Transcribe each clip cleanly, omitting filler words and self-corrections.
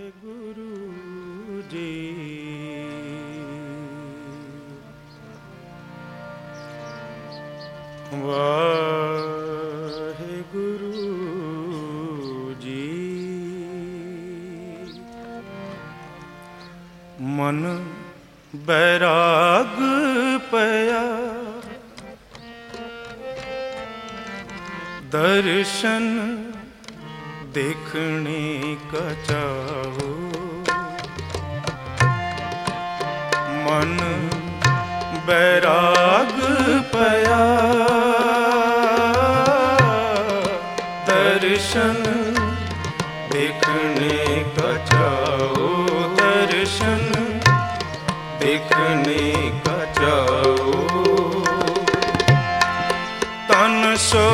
गुरु जी वाहे गुरु जी। मन बैराग पया दर्शन देखने का चाहो। मन बैराग पया दर्शन देखने का चाहो। दर्शन देखने का चाहो। तन सो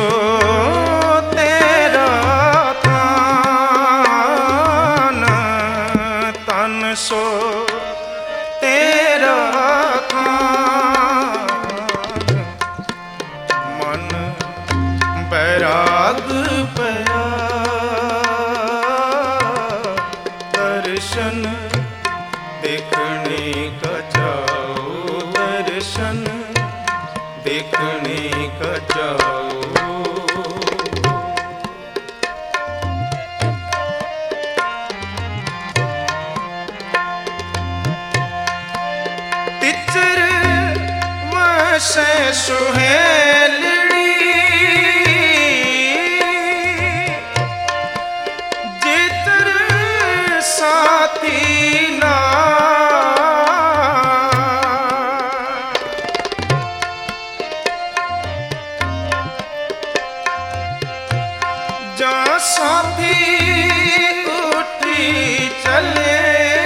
तेरा थान, तन सो तेरा थान। मन बैराग पया दर्शन देखने का चाहो। दर्शन देखने का चाहो। तिचर वसे सुहेलड़ी जितर साथी ना जा साथी उठी चले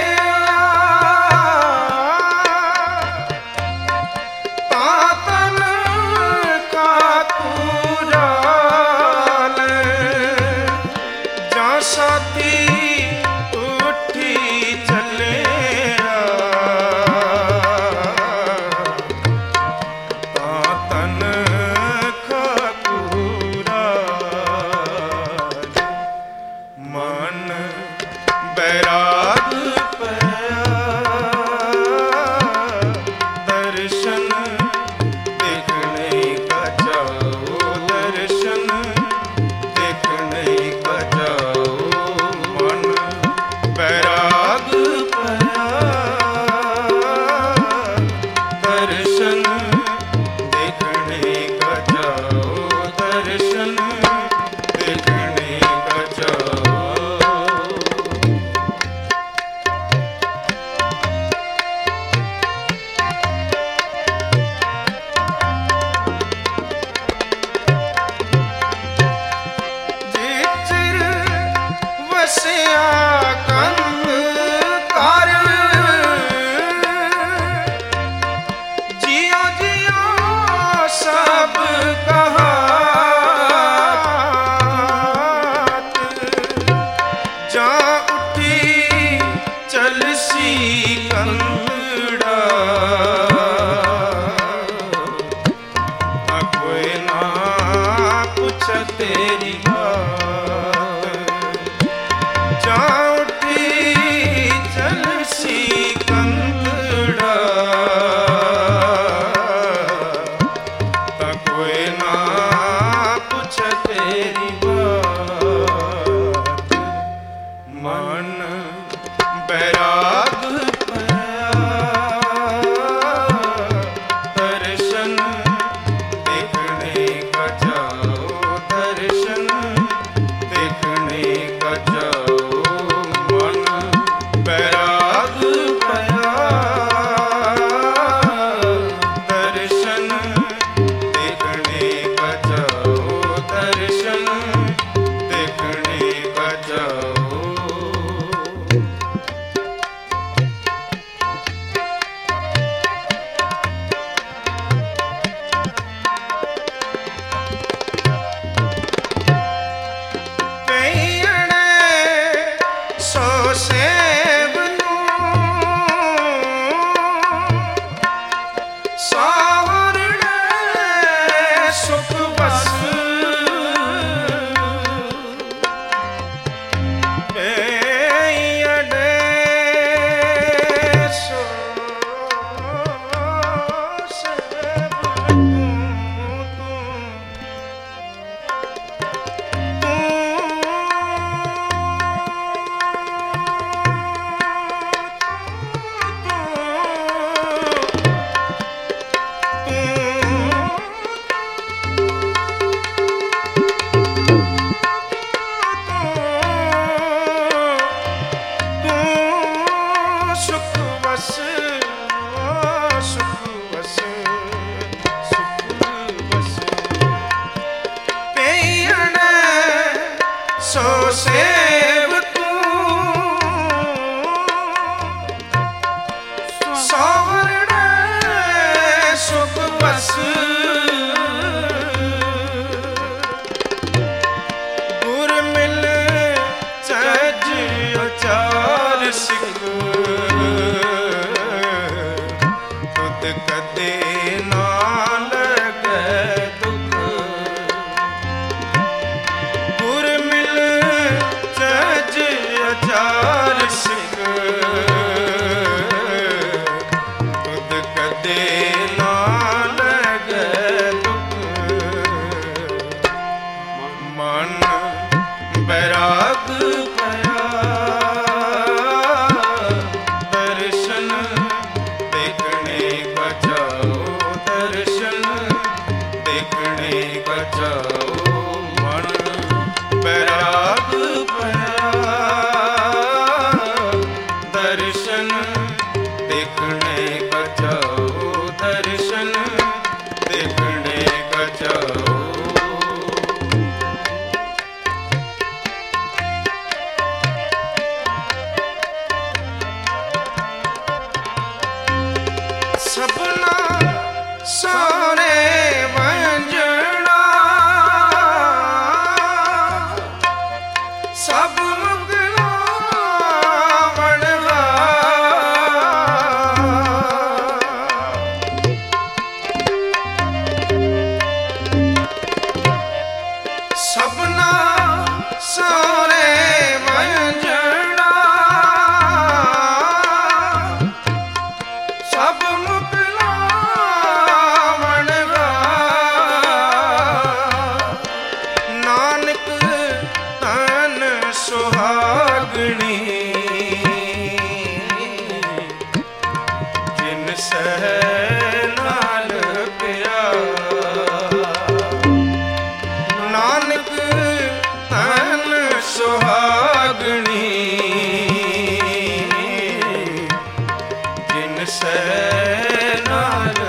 तातन का कुराल। जा साथी उठी चले तातन का मन बैराग पया दर्शन देखने का चाहो। दर्शन देखने का चाहो। मन बैराग पया दर्शन देखने का चाहो। दर्शन देखने का चाहो। वसिया कंग कर जियो जियो सब कहात। जा उठी चलसी कंगड़ा कोई ना पूछ तेरी जा उठी चलसी कंगड़ा कोई ना पूछ तेरी बात। मन बैराग पया दर्शन देखने का चाहो। दर्शन देखने का चाहो। मन बैराग पया दर्शन देखने का चाहो। दर्शन देखने का चाहो। ਸਿੱਖ ਤੁਧ ਕਦੇ ਨਾ ਲਗੈ ਦੁਖ ਗੁਰ ਮਿਲ ਸਹਿਜ ਅਚਾਰ ਸਿੱਖ ਤੁਧ ਕਦੇ ਨਾ ਲਗੈ ਦੁਖ ਮਨ ਬੈਰਾਗ ਸਭਨਾ ਸਾਰੇ ਵੰਜਣਾ ਸਭ ਮੁਕਨਾ ਵਣਵਾ ਸਭਨਾ ਸਾਰੇ ਵੰਜਣਾ ਸਭ ਸੁਹਾਗਣੀ ਜਿਨ ਸਹਿ ਨਾਲ ਪਿਆਰ ਨਾਨਕ ਤਨ ਸੁਹਾਗਣੀ ਜਿਨ ਸਹਿ ਨਾਲ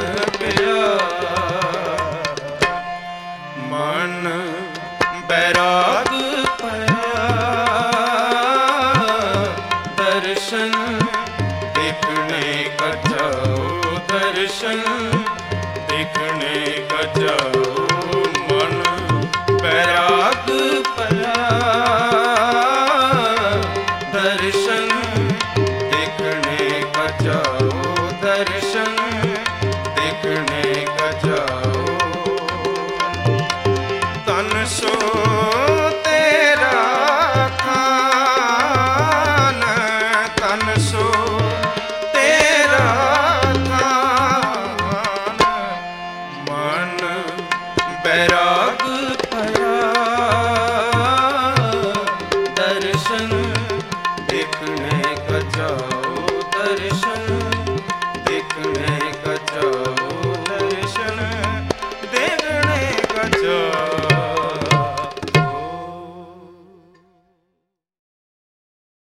ਪਿਆਰ ਮਨ ਬੈਰਾਗ ਦਰਸ਼ਨ ਦੇਖਣੇ ਕਾ ਜਾਓ ਦਰਸ਼ਨ ਦੇਖਣੇ ਕਾ ਜਾਓ ਮਨ ਬੈਰਾਗ ਭਇਆ ਦਰਸ਼ਨ ਦੇਖਣੇ ਕਾ ਜਾਓ ਦਰਸ਼ਨ ਦੇਖਣੇ ਕਾ ਜਾਓ ਤਨ ਸੋ ਬੈਰਾਗ ਭਇਆ ਦਰਸ਼ਨ